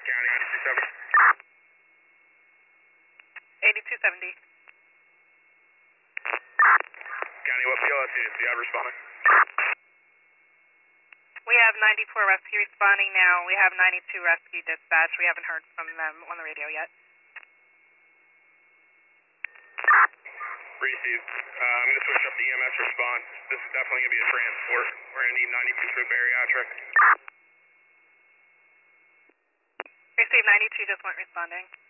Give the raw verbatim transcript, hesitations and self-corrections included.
County eighty-two seventy. eighty-two seventy. County, what P L S units do you have responding? We have ninety-four rescue responding now. We have ninety-two rescue dispatch. We haven't heard from them on the radio yet. Received. Uh, I'm going to switch up the E M S response. This is definitely going to be a transport. We're going to need ninety-two for bariatric. Received ninety-two, just went responding.